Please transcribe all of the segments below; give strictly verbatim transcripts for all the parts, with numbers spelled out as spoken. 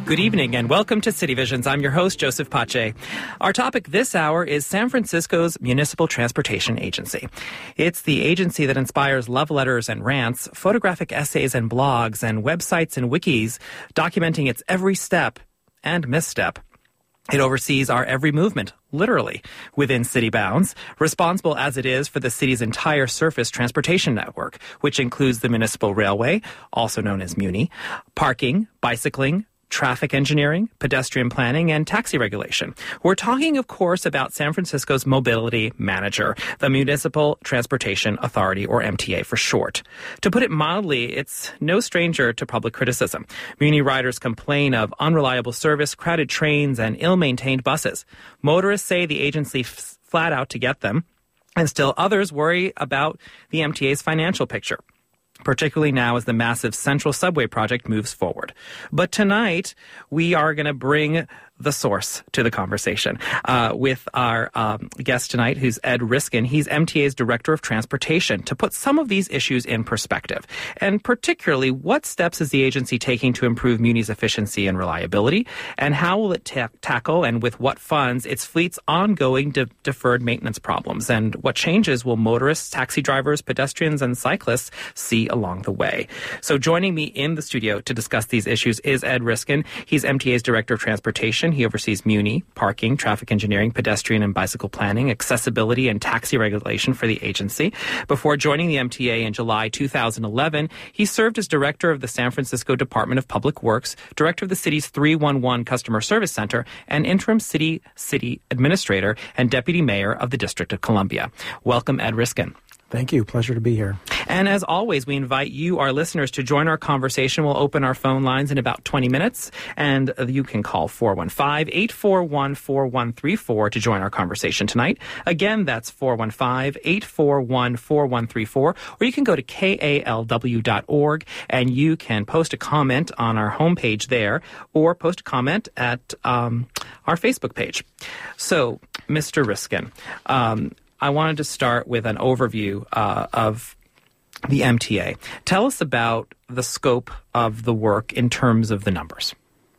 Good evening and welcome to City Visions. I'm your host, Joseph Pache. Our topic this hour is San Francisco's Municipal Transportation Agency. It's the agency that inspires love letters and rants, photographic essays and blogs, and websites and wikis, documenting its every step and misstep. It oversees our every movement, literally, within city bounds, responsible as it is for the city's entire surface transportation network, which includes the municipal railway, also known as MUNI, parking, bicycling, traffic engineering, pedestrian planning, and taxi regulation. We're talking, of course, about San Francisco's mobility manager, the Municipal Transportation Authority, or M T A for short. To put it mildly, it's no stranger to public criticism. Muni riders complain of unreliable service, crowded trains, and ill-maintained buses. Motorists say the agency f- flat out to get them, and still others worry about the M T A's financial picture, particularly now as the massive Central Subway project moves forward. But tonight, we are going to bring the source to the conversation uh, with our um, guest tonight, who's Ed Riskin. He's M T A's Director of Transportation, to put some of these issues in perspective. And particularly, what steps is the agency taking to improve MUNI's efficiency and reliability? And how will it ta- tackle, and with what funds, its fleet's ongoing de- deferred maintenance problems? And what changes will motorists, taxi drivers, pedestrians, and cyclists see along the way? So joining me in the studio to discuss these issues is Ed Riskin. He's M T A's Director of Transportation. He oversees MUNI, parking, traffic engineering, pedestrian and bicycle planning, accessibility, and taxi regulation for the agency. Before joining the M T A in July two thousand eleven, he served as Director of the San Francisco Department of Public Works, Director of the city's three one one Customer Service Center, and Interim City City Administrator and Deputy Mayor of the District of Columbia. Welcome, Ed Riskin. Thank you. Pleasure to be here. And as always, we invite you, our listeners, to join our conversation. We'll open our phone lines in about twenty minutes, and you can call four one five, eight four one, four one three four to join our conversation tonight. Again, that's four one five, eight four one, four one three four, or you can go to K A L W dot org and you can post a comment on our homepage there, or post a comment at um, our Facebook page. So, Mister Riskin, um, I wanted to start with an overview uh, of the M T A. Tell us about the scope of the work in terms of the numbers.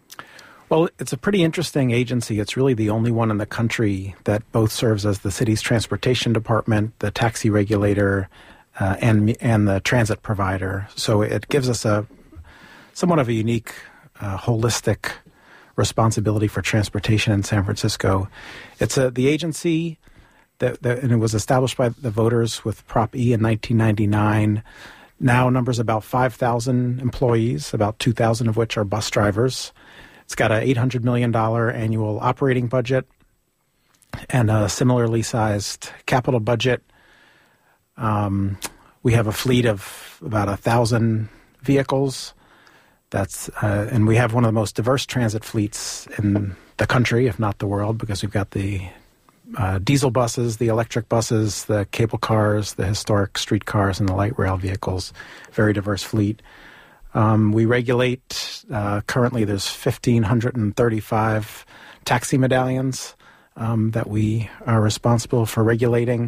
Well, it's a pretty interesting agency. It's really the only one in the country that both serves as the city's transportation department, the taxi regulator, uh, and and the transit provider. So it gives us a somewhat of a unique, uh, holistic responsibility for transportation in San Francisco. It's a, the agency that, that and it was established by the voters with Prop E in nineteen ninety-nine. Now numbers about five thousand employees, about two thousand of which are bus drivers. It's got an eight hundred million dollars annual operating budget and a similarly sized capital budget. Um, we have a fleet of about one thousand vehicles. That's uh, and we have one of the most diverse transit fleets in the country, if not the world, because we've got the uh, diesel buses, the electric buses, the cable cars, the historic street cars, and the light rail vehicles. Very diverse fleet. Um, we regulate, uh, currently there's one thousand five hundred thirty-five taxi medallions um, that we are responsible for regulating.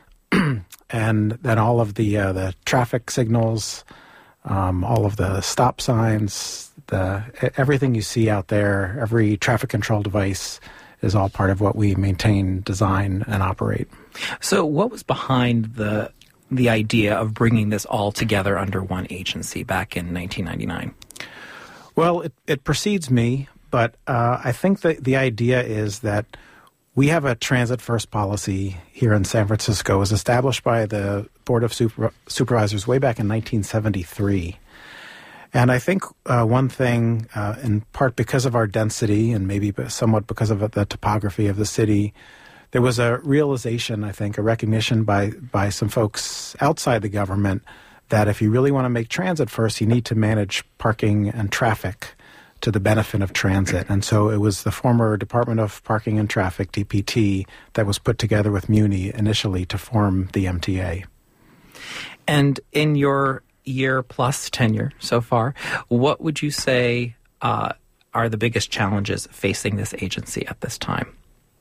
And then all of the uh, the traffic signals, um, all of the stop signs, the everything you see out there, every traffic control device is all part of what we maintain, design, and operate. So what was behind the the idea of bringing this all together under one agency back in nineteen ninety-nine? Well, it, it precedes me, but uh, I think that the idea is that we have a transit-first policy here in San Francisco. It was established by the Board of Super- Supervisors way back in nineteen seventy-three. And I think uh, one thing, uh, in part because of our density and maybe somewhat because of the topography of the city, there was a realization, I think, a recognition by, by some folks outside the government that if you really want to make transit first, you need to manage parking and traffic to the benefit of transit. And so it was the former Department of Parking and Traffic, D P T, that was put together with MUNI initially to form the M T A. And in your year plus tenure so far, what would you say uh, are the biggest challenges facing this agency at this time?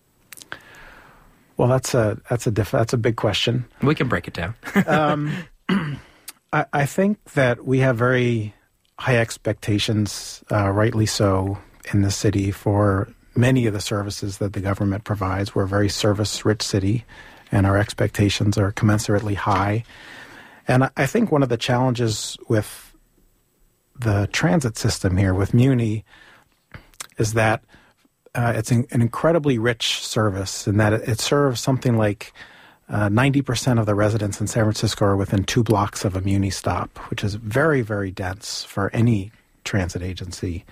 Well, that's a that's a diff- that's a big question. We can break it down. um, I, I think that we have very high expectations, uh, rightly so, in the city for many of the services that the government provides. We're a very service-rich city, and our expectations are commensurately high. And I think one of the challenges with the transit system here, with Muni, is that uh, it's an, an incredibly rich service in that it, it serves something like uh, ninety percent of the residents in San Francisco are within two blocks of a Muni stop, which is very, very dense for any transit agency.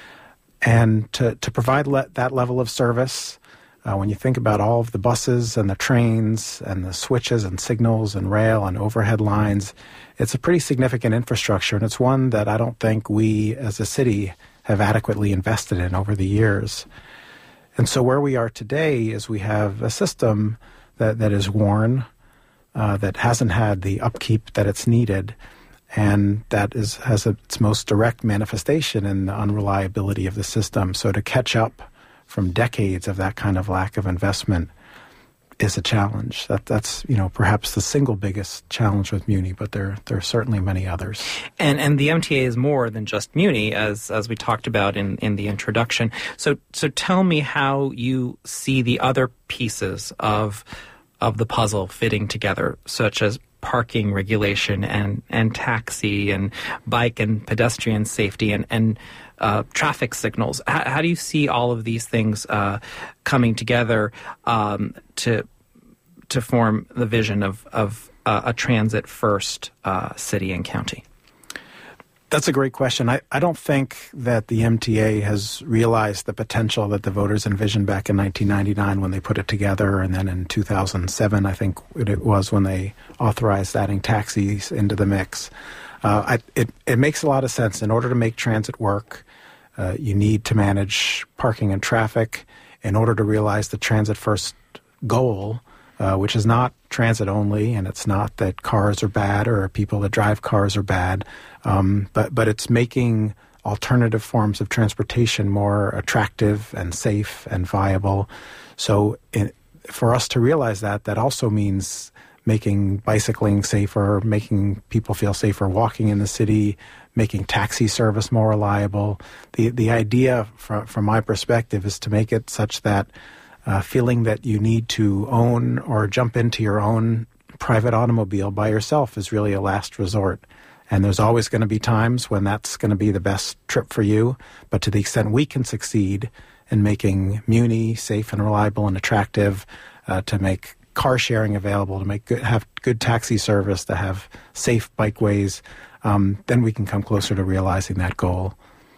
And to, to provide le- that level of service, uh, when you think about all of the buses and the trains and the switches and signals and rail and overhead lines, it's a pretty significant infrastructure, and it's one that I don't think we as a city have adequately invested in over the years. And so where we are today is we have a system that, that is worn, uh, that hasn't had the upkeep that it's needed, and that is has a, its most direct manifestation in the unreliability of the system. So to catch up from decades of that kind of lack of investment is a challenge. That that's you know perhaps the single biggest challenge with Muni, but there there are certainly many others. And and the M T A is more than just Muni, as as we talked about in, in the introduction. So so tell me how you see the other pieces of of the puzzle fitting together, such as parking regulation and, and taxi and bike and pedestrian safety and, and uh, traffic signals. How, how do you see all of these things uh, coming together um, to to form the vision of, of uh, a transit-first uh, city and county? That's a great question. I, I don't think that the M T A has realized the potential that the voters envisioned back in nineteen ninety-nine when they put it together, and then in two thousand seven, I think it was when they authorized adding taxis into the mix. Uh, I, it, it makes a lot of sense. In order to make transit work, uh, you need to manage parking and traffic. In order to realize the transit-first goal, uh, which is not transit only, and it's not that cars are bad or people that drive cars are bad, um, but, but it's making alternative forms of transportation more attractive and safe and viable. So in, for us to realize that, that also means making bicycling safer, making people feel safer walking in the city, making taxi service more reliable. The the idea, from, from my perspective, is to make it such that uh, feeling that you need to own or jump into your own private automobile by yourself is really a last resort. And there's always going to be times when that's going to be the best trip for you. But to the extent we can succeed in making Muni safe and reliable and attractive, uh, to make car sharing available, to make good, have good taxi service, to have safe bikeways, um, then we can come closer to realizing that goal.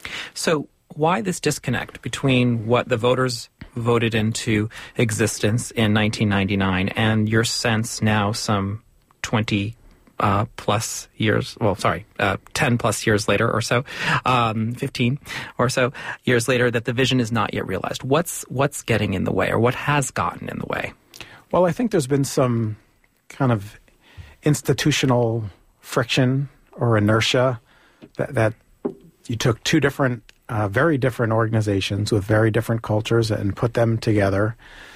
So why this disconnect between what the voters voted into existence in nineteen ninety-nine and your sense now some twenty uh, plus years, well, sorry, uh, ten plus years later or so, um, fifteen or so years later, that the vision is not yet realized? What's, what's getting in the way, or what has gotten in the way? Well, I think there's been some kind of institutional friction or inertia that, that you took two different, uh, very different organizations with very different cultures and put them together.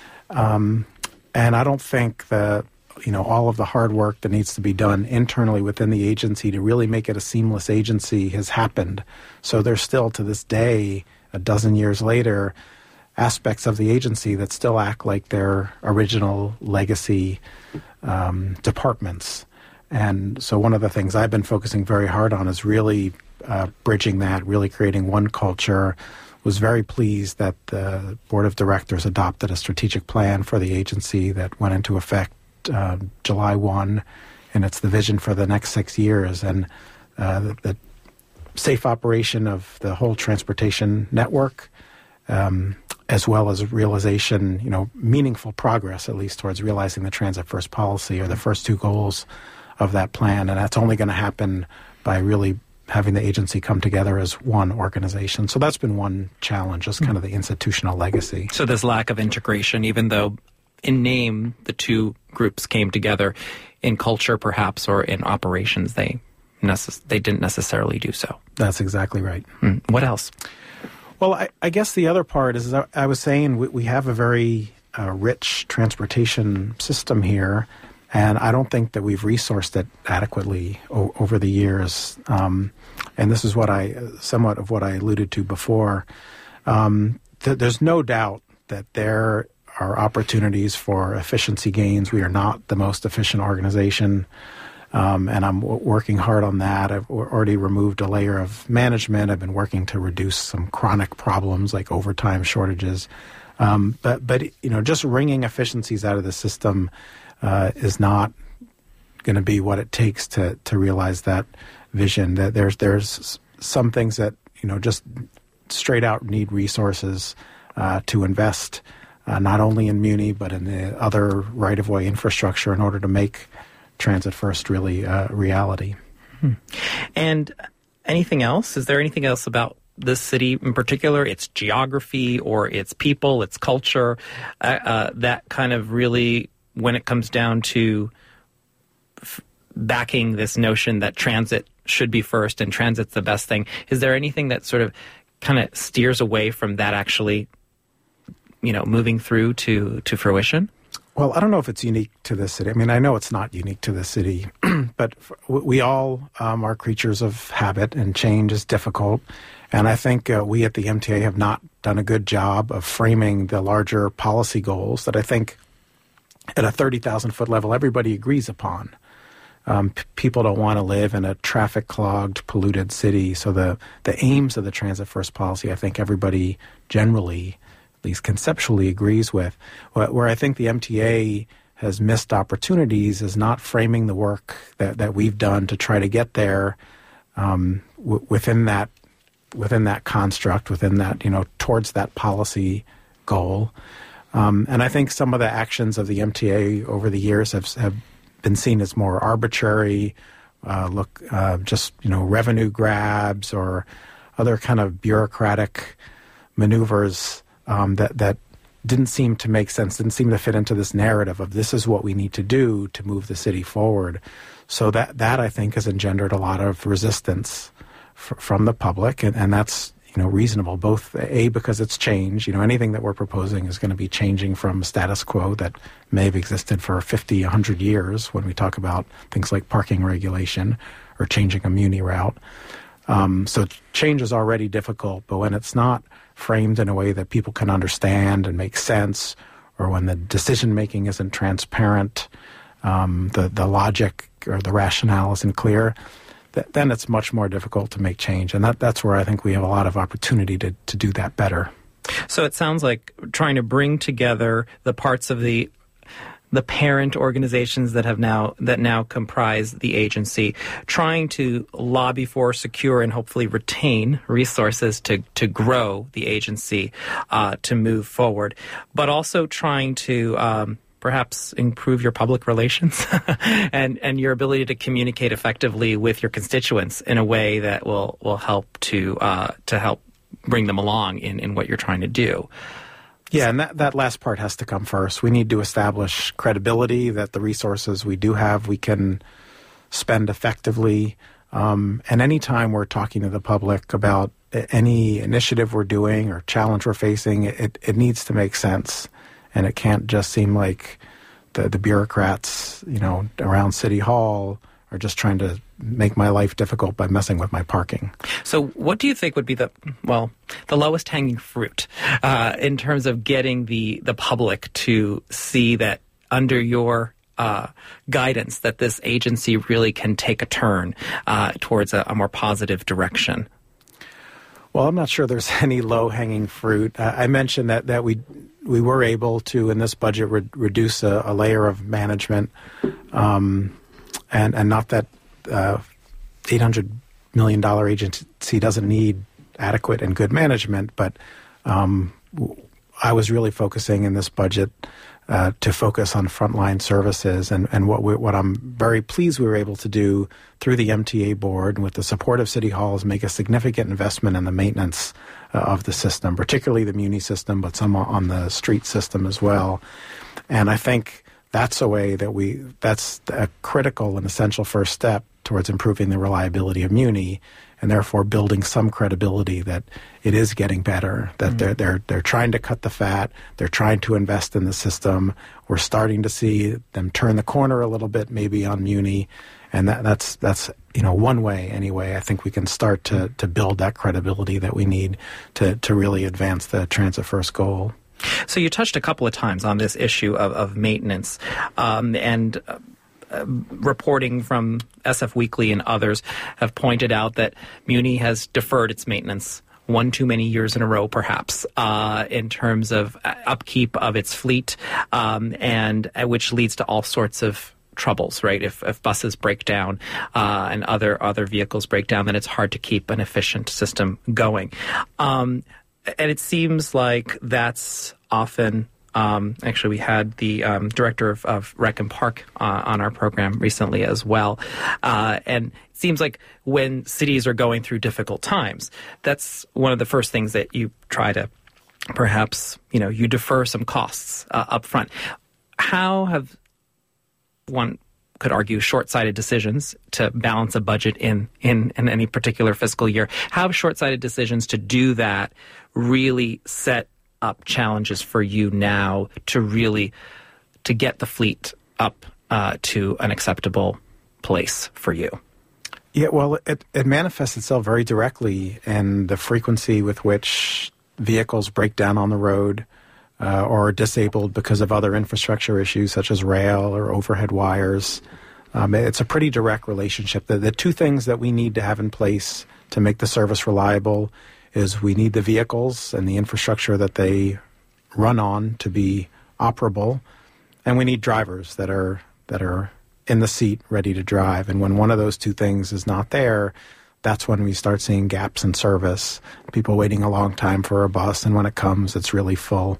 Um, and I don't think that, you know, all of the hard work that needs to be done internally within the agency to really make it a seamless agency has happened. So there's still, to this day, a dozen years later, aspects of the agency that still act like their original legacy um, departments. And so one of the things I've been focusing very hard on is really uh, bridging that, really creating one culture. Was very pleased that the board of directors adopted a strategic plan for the agency that went into effect uh, July first, and it's the vision for the next six years. And uh, the, the safe operation of the whole transportation network, um, as well as realization, you know, meaningful progress, at least towards realizing the transit-first policy, are the first two goals of that plan. And that's only going to happen by really having the agency come together as one organization. So that's been one challenge, just kind of the institutional legacy. So this lack of integration, even though in name the two groups came together, in culture perhaps, or in operations, they necess- they didn't necessarily do so. That's exactly right. Mm. What else? Well, I, I guess the other part is, I, I was saying, we, we have a very uh, rich transportation system here, and I don't think that we've resourced it adequately o- over the years. Um, and this is what I, somewhat of what I alluded to before. Um, th- there's no doubt that there are opportunities for efficiency gains. We are not the most efficient organization, um, and I'm w- working hard on that. I've already removed a layer of management. I've been working to reduce some chronic problems like overtime shortages. Um, but, but you know, just wringing efficiencies out of the system uh, is not going to be what it takes to to realize that vision. That there's there's some things that, you know, just straight out need resources uh, to invest, uh, not only in Muni but in the other right-of-way infrastructure in order to make Transit First really a uh, reality. Hmm. And anything else? Is there anything else about this city in particular, its geography or its people, its culture, uh, uh, that kind of really, when it comes down to f- backing this notion that transit should be first and transit's the best thing, is there anything that sort of kind of steers away from that actually, you know, moving through to, to fruition? Well, I don't know if it's unique to this city. I mean, I know it's not unique to this city, but we all um, are creatures of habit, and change is difficult. And I think uh, we at the M T A have not done a good job of framing the larger policy goals that I think at a thirty thousand foot level everybody agrees upon. Um, p- people don't want to live in a traffic-clogged, polluted city. So the, the aims of the Transit First policy, I think everybody generally, at least conceptually, agrees with. Where, where I think the M T A has missed opportunities is not framing the work that, that we've done to try to get there um, w- within that within that construct, within that, you know, towards that policy goal. Um, and I think some of the actions of the M T A over the years have have been seen as more arbitrary, uh, look, uh, just, you know, revenue grabs or other kind of bureaucratic maneuvers um, that, that didn't seem to make sense, didn't seem to fit into this narrative of this is what we need to do to move the city forward. So that, that I think has engendered a lot of resistance f- from the public, and, and that's, you know, reasonable, both A, because it's change. You know, anything that we're proposing is going to be changing from status quo that may have existed for fifty, one hundred years when we talk about things like parking regulation or changing a Muni route. Um, so change is already difficult, but when it's not framed in a way that people can understand and make sense, or when the decision-making isn't transparent, um, the, the logic or the rationale isn't clear, th- then it's much more difficult to make change. And that, that's where I think we have a lot of opportunity to, to do that better. So it sounds like trying to bring together the parts of the the parent organizations that have now that now comprise the agency, trying to lobby for, secure, and hopefully retain resources to to grow the agency, uh, to move forward, but also trying to um, perhaps improve your public relations and and your ability to communicate effectively with your constituents in a way that will will help to uh, to help bring them along in, in what you're trying to do. Yeah, and that, that last part has to come first. We need to establish credibility that the resources we do have we can spend effectively. Um, and anytime we're talking to the public about any initiative we're doing or challenge we're facing, it, it needs to make sense. And it can't just seem like the, the bureaucrats, you know, around City Hall are just trying to make my life difficult by messing with my parking. So what do you think would be the, well, the lowest hanging fruit uh, in terms of getting the, the public to see that under your uh, guidance that this agency really can take a turn uh, towards a, a more positive direction? Well, I'm not sure there's any low-hanging fruit. Uh, I mentioned that, that we we were able to, in this budget, re- reduce a, a layer of management, um, and, and not that uh, eight hundred million dollars agency doesn't need adequate and good management, but um, I was really focusing in this budget uh, to focus on frontline services, and, and what we, what I'm very pleased we were able to do through the M T A board and with the support of City Hall is make a significant investment in the maintenance uh, of the system, particularly the Muni system, but some on the street system as well. And I think that's a way that we, that's a critical and essential first step towards improving the reliability of Muni, and therefore building some credibility that it is getting better, that mm-hmm. they're they're they're trying to cut the fat, they're trying to invest in the system. We're starting to see them turn the corner a little bit, maybe on Muni, And that, that's, that's you know, one way, anyway, I think we can start to, to build that credibility that we need to, to really advance the Transit First goal. So you touched a couple of times on this issue of, of maintenance, um, and uh, uh, reporting from S F Weekly and others have pointed out that Muni has deferred its maintenance one too many years in a row, perhaps, uh, in terms of upkeep of its fleet, um, and uh, which leads to all sorts of troubles, right? If, if buses break down uh, and other other vehicles break down, then it's hard to keep an efficient system going. Um, and it seems like that's often. Um, actually, we had the um, director of, of Rec and Park uh, on our program recently as well. Uh, and it seems like when cities are going through difficult times, that's one of the first things that you try to perhaps, you know, you defer some costs uh, up front. How have one could argue short-sighted decisions to balance a budget in, in, in any particular fiscal year? How have short-sighted decisions to do that really set up challenges for you now to really to get the fleet up uh, to an acceptable place for you? Yeah, well, it, it manifests itself very directly in the frequency with which vehicles break down on the road uh, or are disabled because of other infrastructure issues such as rail or overhead wires. Um, it's a pretty direct relationship. The, the two things that we need to have in place to make the service reliable is we need the vehicles and the infrastructure that they run on to be operable, and we need drivers that are that are in the seat ready to drive. And when one of those two things is not there, that's when we start seeing gaps in service, people waiting a long time for a bus, and when it comes, it's really full.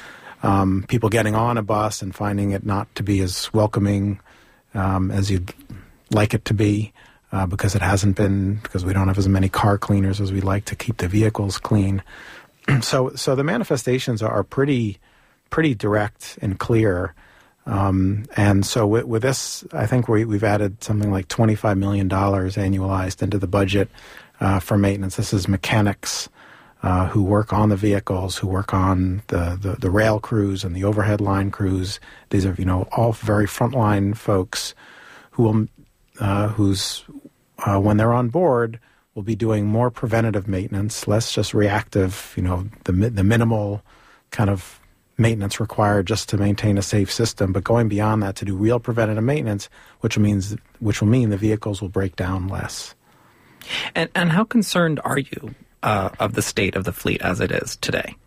Um, people getting on a bus and finding it not to be as welcoming um, as you'd like it to be. Uh, because it hasn't been, because we don't have as many car cleaners as we'd like to keep the vehicles clean. so so the manifestations are pretty pretty direct and clear. Um, and so with, with this, I think we, we've added something like twenty-five million dollars annualized into the budget uh, for maintenance. This is mechanics uh, who work on the vehicles, who work on the, the, the rail crews and the overhead line crews. These are, you know, all very frontline folks who will Uh, who's, uh, when they're on board, will be doing more preventative maintenance, less just reactive, you know, the the minimal kind of maintenance required just to maintain a safe system, but going beyond that to do real preventative maintenance, which means which will mean the vehicles will break down less. And and how concerned are you uh, of the state of the fleet as it is today?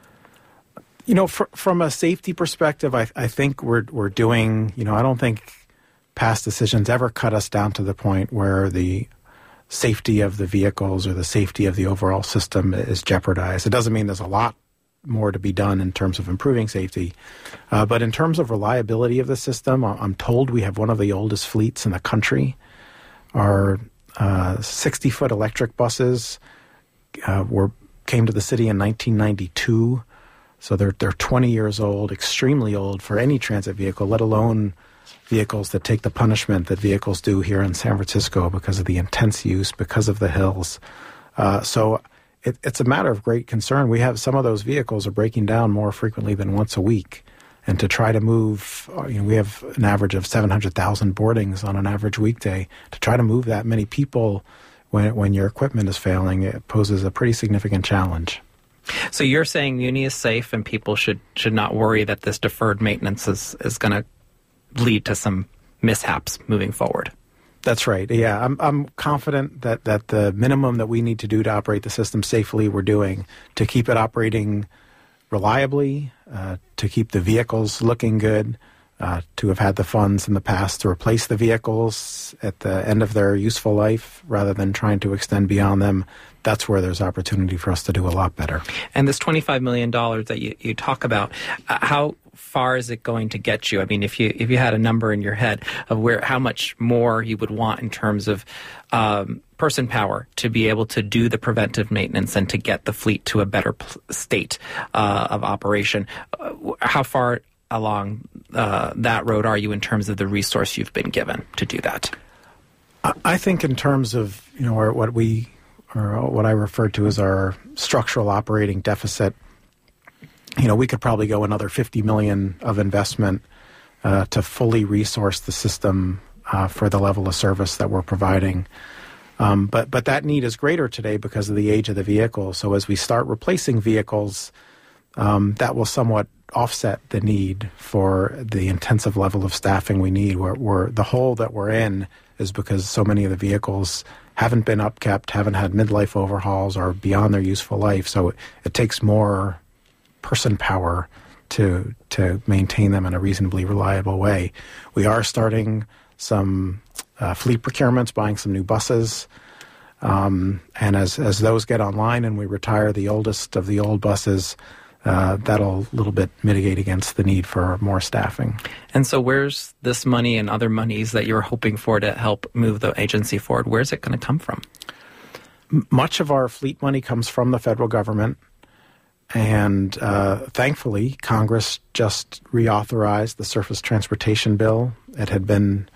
You know, fr- from a safety perspective, I, I think we're we're doing. You know, I don't think past decisions ever cut us down to the point where the safety of the vehicles or the safety of the overall system is jeopardized. It doesn't mean there's a lot more to be done in terms of improving safety. Uh, but in terms of reliability of the system, I'm told we have one of the oldest fleets in the country. Our uh, sixty-foot electric buses uh, were came to the city in nineteen ninety-two. So they're, they're twenty years old, extremely old for any transit vehicle, let alone vehicles that take the punishment that vehicles do here in San Francisco because of the intense use, because of the hills. Uh, so it, it's a matter of great concern. We have some of those vehicles are breaking down more frequently than once a week. And to try to move, you know, we have an average of seven hundred thousand boardings on an average weekday. To try to move that many people when when your equipment is failing, it poses a pretty significant challenge. So you're saying Muni is safe and people should should not worry that this deferred maintenance is, is going to lead to some mishaps moving forward. That's right. Yeah, I'm I'm confident that, that the minimum that we need to do to operate the system safely, we're doing to keep it operating reliably, uh, to keep the vehicles looking good, uh, to have had the funds in the past to replace the vehicles at the end of their useful life rather than trying to extend beyond them. That's where there's opportunity for us to do a lot better. And this twenty-five million dollars that you, you talk about, uh, how far is it going to get you? I mean, if you if you had a number in your head of where how much more you would want in terms of um, person power to be able to do the preventive maintenance and to get the fleet to a better pl- state uh, of operation, uh, how far along uh, that road are you in terms of the resource you've been given to do that? I think in terms of, you know, what we or what I refer to as our structural operating deficit, you know, we could probably go another fifty million dollars of investment uh, to fully resource the system uh, for the level of service that we're providing. Um, but but that need is greater today because of the age of the vehicle. So as we start replacing vehicles, um, that will somewhat offset the need for the intensive level of staffing we need. Where we're, the hole that we're in is because so many of the vehicles haven't been upkept, haven't had midlife overhauls, or beyond their useful life. So it, it takes more person power to to maintain them in a reasonably reliable way. We are starting some uh, fleet procurements, buying some new buses. Um, and as, as those get online and we retire the oldest of the old buses, Uh, that'll a little bit mitigate against the need for more staffing. And so where's this money and other monies that you're hoping for to help move the agency forward? Where's it going to come from? M- much of our fleet money comes from the federal government. And uh, thankfully, Congress just reauthorized the Surface Transportation Bill. It had been,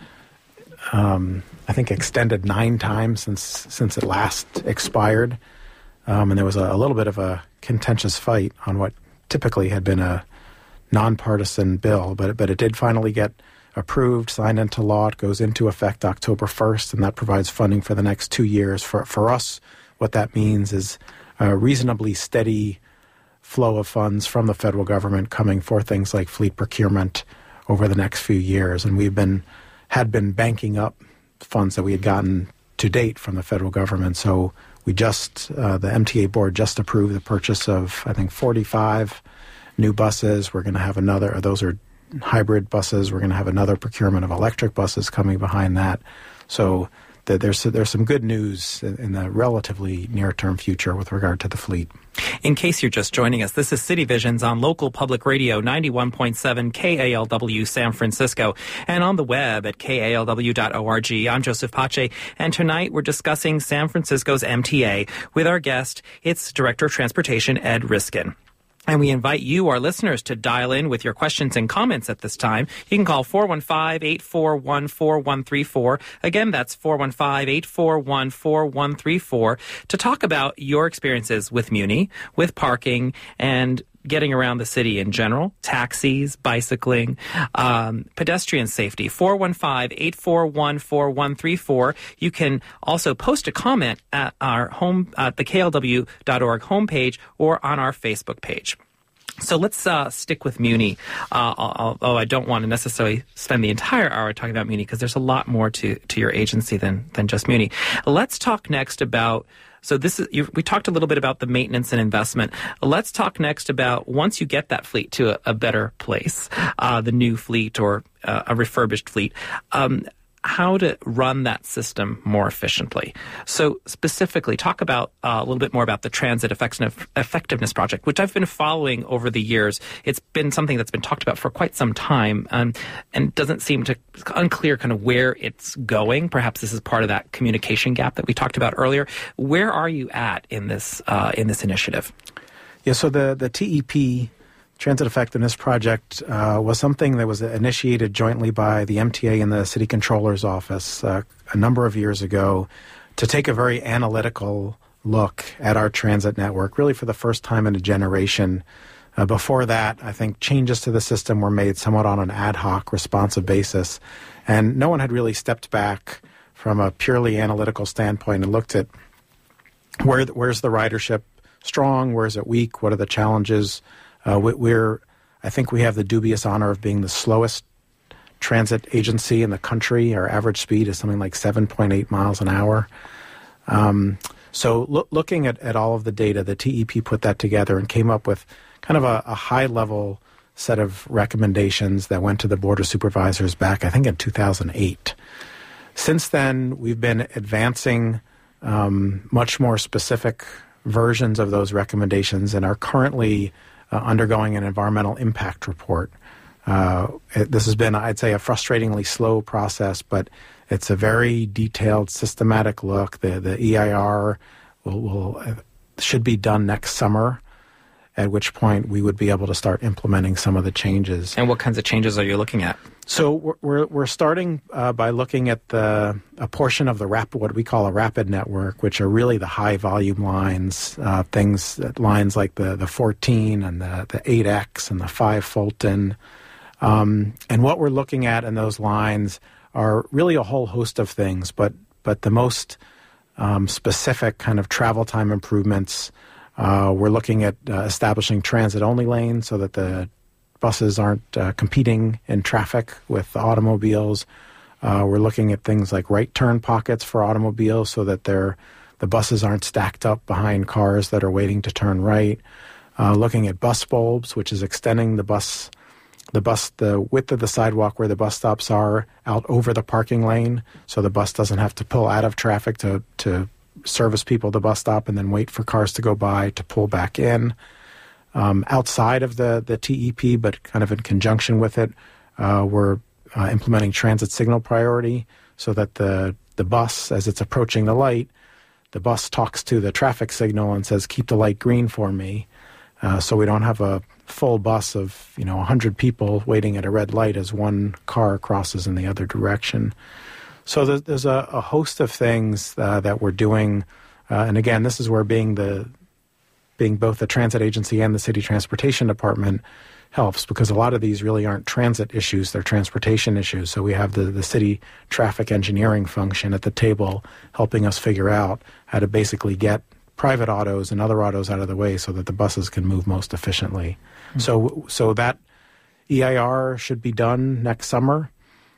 um, I think, extended nine times since, since it last expired. Um, and there was a, a little bit of a contentious fight on what typically had been a nonpartisan bill, but but it did finally get approved, signed into law. It goes into effect October first, and that provides funding for the next two years. For for us, what that means is a reasonably steady flow of funds from the federal government coming for things like fleet procurement over the next few years. And we've been had been banking up funds that we had gotten to date from the federal government. So we just, uh, the M T A board just approved the purchase of, I think, forty-five new buses. We're going to have another, those are hybrid buses. We're going to have another procurement of electric buses coming behind that. So the, there's there's some good news in, in the relatively near-term future with regard to the fleet. In case you're just joining us, this is City Visions on local public radio ninety-one point seven K A L W San Francisco and on the web at K A L W dot org. I'm Joseph Pace, and tonight we're discussing San Francisco's M T A with our guest, its Director of Transportation, Ed Riskin. And we invite you, our listeners, to dial in with your questions and comments at this time. You can call four one five, eight four one, four one three four. Again, that's four one five, eight four one, four one three four to talk about your experiences with Muni, with parking, and getting around the city in general, taxis, bicycling, um, pedestrian safety. four one five, eight four one, four one three four. You can also post a comment at our home, at the K L W dot org homepage or on our Facebook page. So let's uh, stick with Muni, uh, although I don't want to necessarily spend the entire hour talking about Muni because there's a lot more to, to your agency than, than just Muni. Let's talk next about So this is you, we talked a little bit about the maintenance and investment. Let's talk next about once you get that fleet to a, a better place, uh, the new fleet or uh, a refurbished fleet, um, how to run that system more efficiently. So specifically, talk about uh, a little bit more about the Transit Effectiveness Project, which I've been following over the years. It's been something that's been talked about for quite some time, um, and doesn't seem to unclear kind of where it's going. Perhaps this is part of that communication gap that we talked about earlier. Where are you at in this uh, in this initiative? Yeah, so the the T E P, Transit Effectiveness Project, uh, was something that was initiated jointly by the M T A and the City Controller's Office uh, a number of years ago to take a very analytical look at our transit network, really for the first time in a generation. Uh, before that, I think changes to the system were made somewhat on an ad hoc, responsive basis, and no one had really stepped back from a purely analytical standpoint and looked at where where's the ridership strong, where is it weak, what are the challenges. Uh, we're, I think we have the dubious honor of being the slowest transit agency in the country. Our average speed is something like seven point eight miles an hour. Um, so lo- looking at, at all of the data, the T E P put that together and came up with kind of a, a high-level set of recommendations that went to the Board of Supervisors back, I think, in two thousand eight. Since then, we've been advancing um, much more specific versions of those recommendations and are currently Uh, undergoing an environmental impact report. Uh, it, this has been, I'd say, a frustratingly slow process, but it's a very detailed, systematic look. The the E I R will, will uh, should be done next summer, at which point we would be able to start implementing some of the changes. And what kinds of changes are you looking at? So we're we're, we're starting uh, by looking at the a portion of the rapid, what we call a rapid network, which are really the high volume lines, uh, things lines like the the fourteen and the the eight X and the five Fulton. Um, and what we're looking at in those lines are really a whole host of things, but but the most um, specific kind of travel time improvements, uh, we're looking at uh, establishing transit-only lanes so that the buses aren't uh, competing in traffic with the automobiles. Uh, we're looking at things like right turn pockets for automobiles so that they're, the buses aren't stacked up behind cars that are waiting to turn right. Uh, looking at bus bulbs, which is extending the bus the bus, the width of the sidewalk where the bus stops are out over the parking lane, so the bus doesn't have to pull out of traffic to, to service people at the bus stop and then wait for cars to go by to pull back in. Um, outside of the, the T E P, but kind of in conjunction with it, uh, we're uh, implementing transit signal priority so that the, the bus, as it's approaching the light, the bus talks to the traffic signal and says, keep the light green for me. Uh, so we don't have a full bus of, you know, one hundred people waiting at a red light as one car crosses in the other direction. So there's, there's a, a host of things uh, that we're doing. Uh, and again, this is where being the being both the transit agency and the city transportation department helps, because a lot of these really aren't transit issues, they're transportation issues. So we have the, the city traffic engineering function at the table helping us figure out how to basically get private autos and other autos out of the way so that the buses can move most efficiently. Mm-hmm. So so that E I R should be done next summer,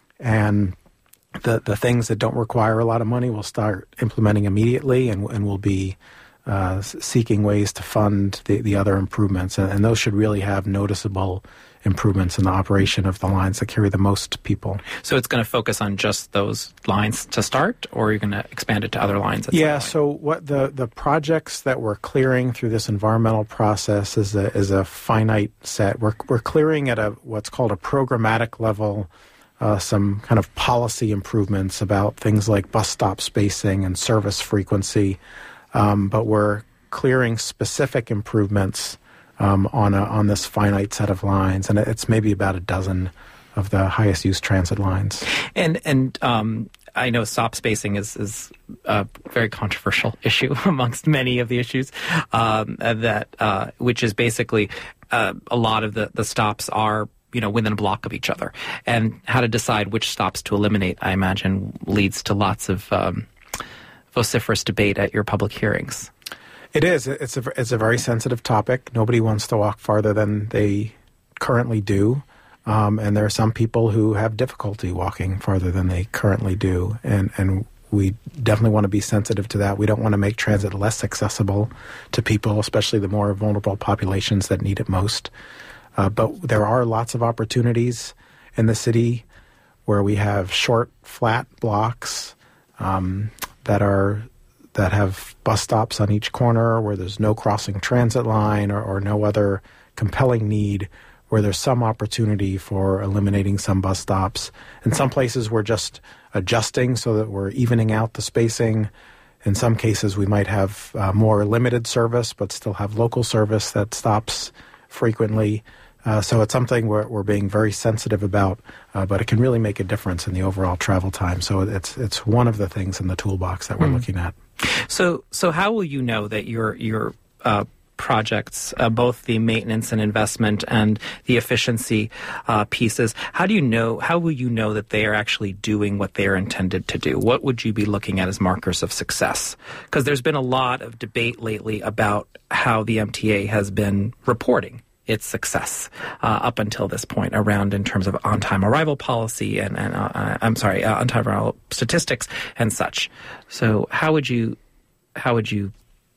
and the the things that don't require a lot of money we'll start implementing immediately, and, and we'll be uh, seeking ways to fund the, the other improvements. And, and those should really have noticeable improvements in the operation of the lines that carry the most people. So it's going to focus on just those lines to start, or you're going to expand it to other lines? At yeah, some point? So what the, the projects that we're clearing through this environmental process is a, is a finite set. We're, we're clearing at a what's called a programmatic level uh, some kind of policy improvements about things like bus stop spacing and service frequency, um, but we're clearing specific improvements Um, on a, on this finite set of lines, and it's maybe about a dozen of the highest use transit lines. And and um, I know stop spacing is is a very controversial issue amongst many of the issues um, that uh, which is basically uh, a lot of the, the stops are, you know, within a block of each other, and how to decide which stops to eliminate, I imagine, leads to lots of um, vociferous debate at your public hearings. It is. It's a, it's a very sensitive topic. Nobody wants to walk farther than they currently do. Um, and there are some people who have difficulty walking farther than they currently do. And, and we definitely want to be sensitive to that. We don't want to make transit less accessible to people, especially the more vulnerable populations that need it most. Uh, but there are lots of opportunities in the city where we have short, flat blocks um, that are that have bus stops on each corner, where there's no crossing transit line or, or no other compelling need, where there's some opportunity for eliminating some bus stops. In some places, we're just adjusting so that we're evening out the spacing. In some cases, we might have uh, more limited service, but still have local service that stops frequently. Uh, so it's something we're, we're being very sensitive about, uh, but it can really make a difference in the overall travel time. So it's it's one of the things in the toolbox that we're mm. looking at. So so how will you know that your your uh, projects, uh, both the maintenance and investment and the efficiency uh, pieces, how do you know? How will you know that they are actually doing what they are intended to do? What would you be looking at as markers of success? Because there's been a lot of debate lately about how the M T A has been reporting its success uh, up until this point around in terms of on-time arrival policy and, and uh, I'm sorry, uh, on-time arrival statistics and such. So how would you how would you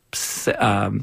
um,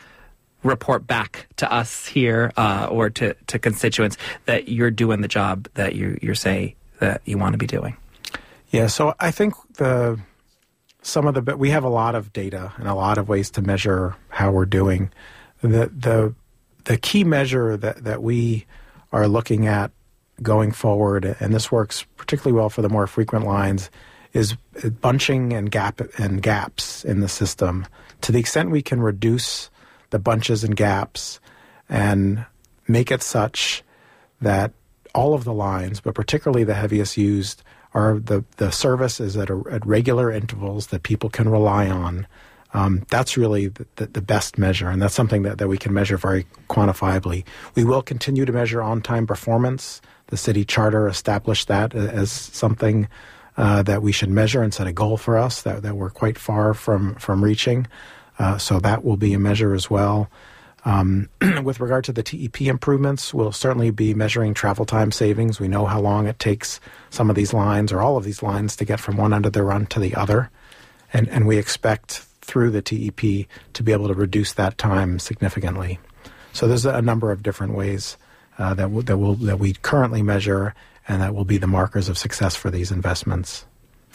report back to us here uh, or to, to constituents that you're doing the job that you you're saying that you want to be doing? Yeah, so I think the some of the we have a lot of data and a lot of ways to measure how we're doing. The the The key measure that, that we are looking at going forward, and this works particularly well for the more frequent lines, is bunching and gap and gaps in the system. To the extent we can reduce the bunches and gaps and make it such that all of the lines, but particularly the heaviest used, are the, the service is at, a, at regular intervals that people can rely on. Um, that's really the, the, the best measure, and that's something that, that we can measure very quantifiably. We will continue to measure on-time performance. The city charter established that as something uh, that we should measure and set a goal for us that, that we're quite far from, from reaching. Uh, so that will be a measure as well. Um, with regard to the T E P improvements, we'll certainly be measuring travel time savings. We know how long it takes some of these lines or all of these lines to get from one end of the run to the other. And, and we expect through the T E P to be able to reduce that time significantly. So there's a number of different ways uh, that, w- that, we'll, that we currently measure and that will be the markers of success for these investments.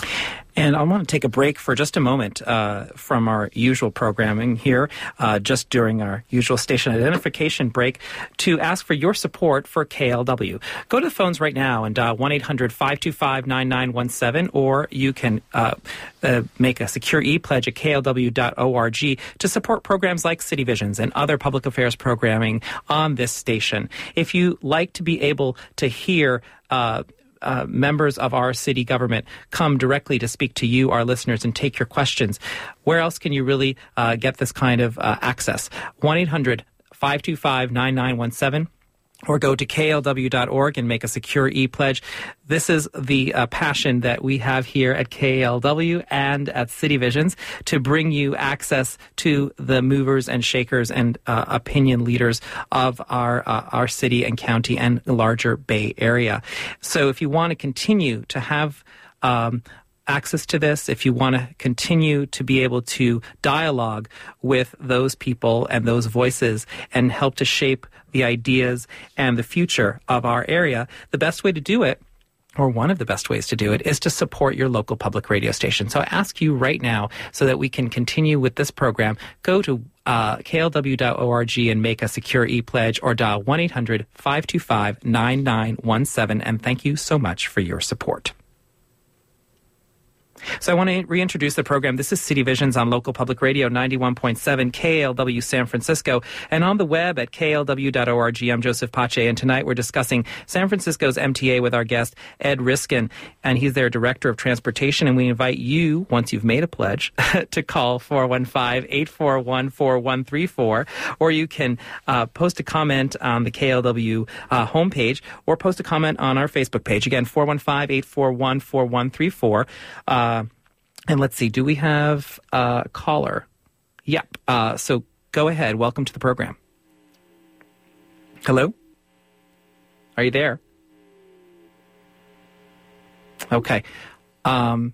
And I want to take a break for just a moment uh, from our usual programming here, uh, just during our usual station identification break, to ask for your support for K L W. Go to the phones right now and dial one eight hundred five two five nine nine one seven, or you can uh, uh, make a secure e-pledge at K L W dot org to support programs like City Visions and other public affairs programming on this station. If you like to be able to hear uh Uh, members of our city government come directly to speak to you, our listeners, and take your questions, where else can you really uh, get this kind of uh, access? one eight hundred five two five nine nine one seven. Or go to K L W dot org and make a secure e-pledge. This is the uh, passion that we have here at K L W and at City Visions, to bring you access to the movers and shakers and uh, opinion leaders of our uh, our city and county and larger Bay Area. So if you want to continue to have um, access to this, if you want to continue to be able to dialogue with those people and those voices and help to shape the ideas and the future of our area, the best way to do it, or one of the best ways to do it, is to support your local public radio station. So I ask you right now, so that we can continue with this program, go to uh, K L W dot org and make a secure e-pledge, or dial one eight hundred five two five nine nine one seven. And thank you so much for your support. So I want to reintroduce the program. This is City Visions on local public radio ninety-one point seven K L W San Francisco, and on the web at K L W dot org. I'm Joseph Pache, and tonight we're discussing San Francisco's M T A with our guest, Ed Riskin, and he's their Director of Transportation, and we invite you, once you've made a pledge, to call four one five, eight four one, four one three four, or you can uh, post a comment on the K L W uh, homepage, or post a comment on our Facebook page. Again, four one five, eight four one, four one three four. Uh, And let's see, do we have a caller? Yep. Uh, so go ahead. Welcome to the program. Hello? Are you there? Okay. Um,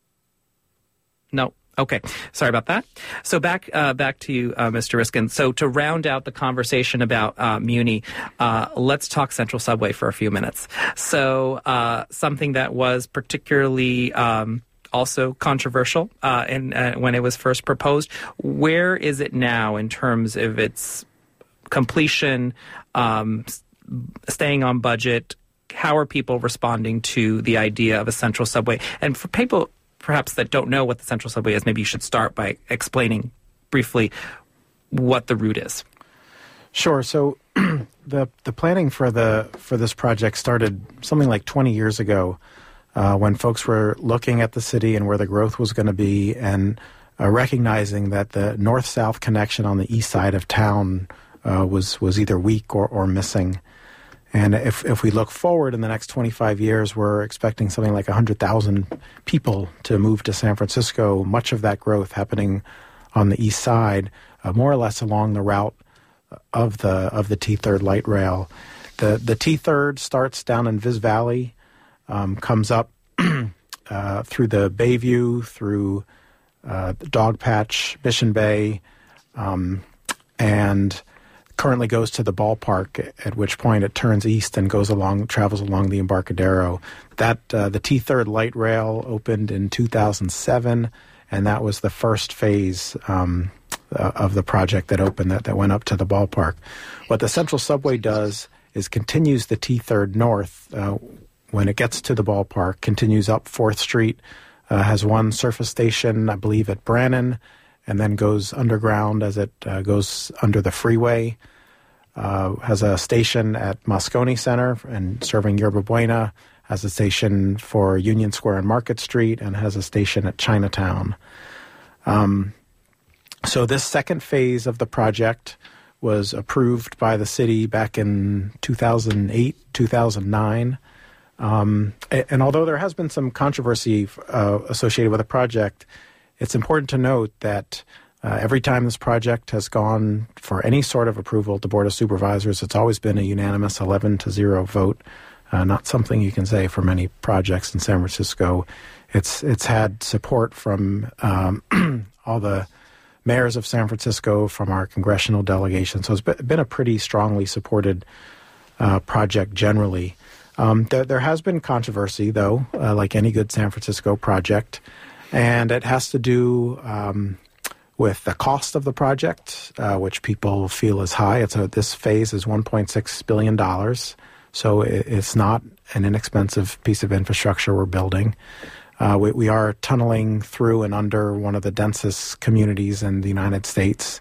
no. Okay. Sorry about that. So back uh, back to you, uh, Mister Riskin. So to round out the conversation about uh, Muni, uh, let's talk Central Subway for a few minutes. So uh, something that was particularly Um, also controversial uh, in, uh, when it was first proposed. Where is it now in terms of its completion, um, staying on budget? How are people responding to the idea of a Central Subway? And for people perhaps that don't know what the Central Subway is, maybe you should start by explaining briefly what the route is. Sure. So the the planning for the for this project started something like twenty years ago. Uh, when folks were looking at the city and where the growth was going to be, and uh, recognizing that the north-south connection on the east side of town uh, was was either weak or, or missing. And if if we look forward in the next twenty-five years, we're expecting something like one hundred thousand people to move to San Francisco, much of that growth happening on the east side, uh, more or less along the route of the of the T-third light rail. The, the T-third starts down in Viz Valley, Um, comes up uh, through the Bayview, through uh, the Dogpatch, Mission Bay, um, and currently goes to the ballpark, at which point it turns east and goes along, travels along the Embarcadero. That uh, the T-third light rail opened in two thousand seven, and that was the first phase um, uh, of the project that opened, that, that went up to the ballpark. What the Central Subway does is continues the T-third north, uh, when it gets to the ballpark, continues up fourth Street, uh, has one surface station, I believe, at Brannan, and then goes underground as it uh, goes under the freeway, uh, has a station at Moscone Center and serving Yerba Buena, has a station for Union Square and Market Street, and has a station at Chinatown. Um, so this second phase of the project was approved by the city back in two thousand eight, two thousand nine. Um, and, and although there has been some controversy uh, associated with the project, it's important to note that uh, every time this project has gone for any sort of approval to Board of Supervisors, it's always been a unanimous eleven to zero vote. Uh, not something you can say for many projects in San Francisco. It's it's had support from um, all the mayors of San Francisco, from our congressional delegation. So it's been a pretty strongly supported uh, project generally. Um, there, there has been controversy, though, uh, like any good San Francisco project, and it has to do um, with the cost of the project, uh, which people feel is high. It's a, this phase is one point six billion dollars, so it, it's not an inexpensive piece of infrastructure we're building. Uh, we, we are tunneling through and under one of the densest communities in the United States,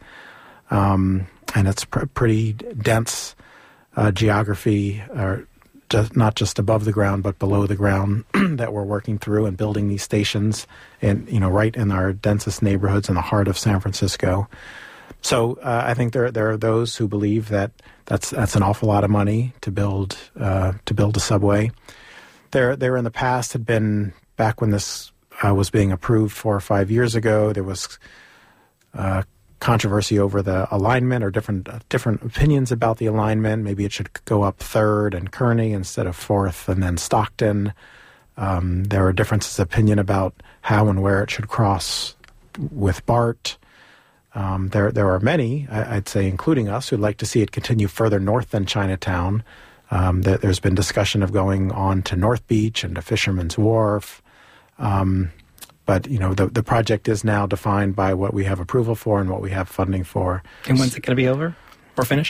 um, and it's pr- pretty dense uh, geography, uh, just, not just above the ground but below the ground that we're working through and building these stations, in you know right in our densest neighborhoods in the heart of San Francisco. So uh, I think there there are those who believe that that's that's an awful lot of money to build uh, to build a subway. There there in the past had been, back when this uh, was being approved four or five years ago, there was uh, controversy over the alignment, or different uh, different opinions about the alignment. Maybe it should go up Third and Kearny instead of Fourth, and then Stockton. Um, there are differences of opinion about how and where it should cross with BART. Um, there there are many, I, I'd say, including us, who'd like to see it continue further north than Chinatown. Um, there, there's been discussion of going on to North Beach and to Fisherman's Wharf. Um, but, you know, the, the project is now defined by what we have approval for and what we have funding for. And when's it going to be over or finished?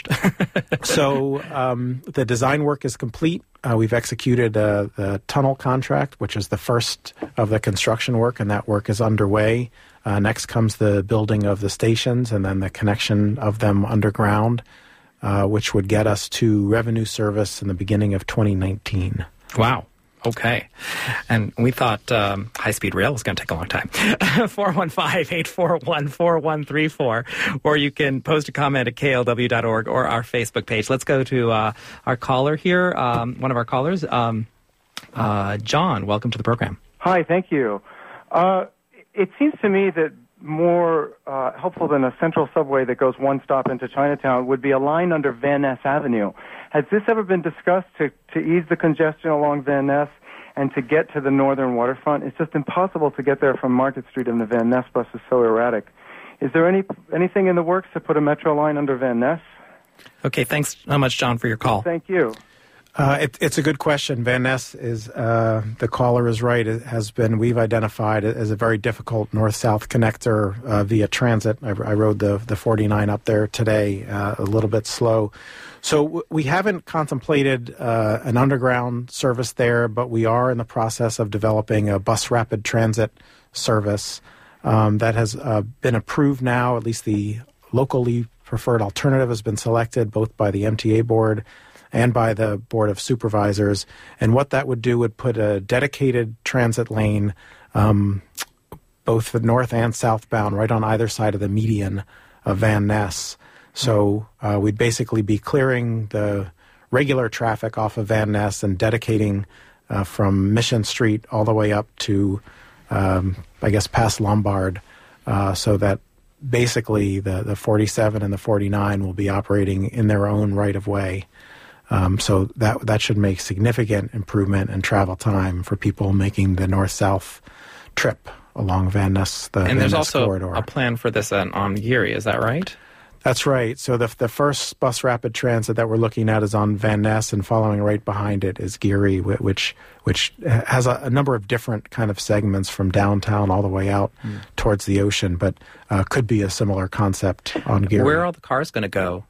So um, the design work is complete. Uh, we've executed uh, the tunnel contract, which is the first of the construction work, and that work is underway. Uh, next comes the building of the stations and then the connection of them underground, uh, which would get us to revenue service in the beginning of twenty nineteen. Wow. Okay. And we thought um, high-speed rail was going to take a long time. four one five, eight four one, four one three four. Or you can post a comment at K L W dot org or our Facebook page. Let's go to uh, our caller here, um, one of our callers. Um, uh, John, welcome to the program. Hi, thank you. Uh, it seems to me that more uh, helpful than a central subway that goes one stop into Chinatown would be a line under Van Ness Avenue. Has this ever been discussed to, to ease the congestion along Van Ness and to get to the northern waterfront? It's just impossible to get there from Market Street, and the Van Ness bus is so erratic. Is there any anything in the works to put a metro line under Van Ness? Okay, thanks so much, John, for your call. Thank you. Uh, it, it's a good question. Van Ness is, uh, the caller is right, it has been, we've identified it as a very difficult north-south connector uh, via transit. I, I rode the, the forty-nine up there today, uh, a little bit slow. So w- we haven't contemplated uh, an underground service there, but we are in the process of developing a bus rapid transit service um, that has uh, been approved now. At least the locally preferred alternative has been selected both by the M T A board and by the Board of Supervisors. And what that would do would put a dedicated transit lane, um, both the north and southbound, right on either side of the median of Van Ness. So uh, we'd basically be clearing the regular traffic off of Van Ness and dedicating uh, from Mission Street all the way up to, um, I guess, past Lombard, uh, so that basically the, the forty-seven and the forty-nine will be operating in their own right-of-way. Um, so that that should make significant improvement in travel time for people making the north-south trip along Van Ness, the and Van there's Ness also corridor. A plan for this on, on Geary, is that right? That's right. So the the first bus rapid transit that we're looking at is on Van Ness, and following right behind it is Geary, which which has a, a number of different kind of segments from downtown all the way out mm. towards the ocean, but uh, could be a similar concept on Geary. Where are all the cars going to go?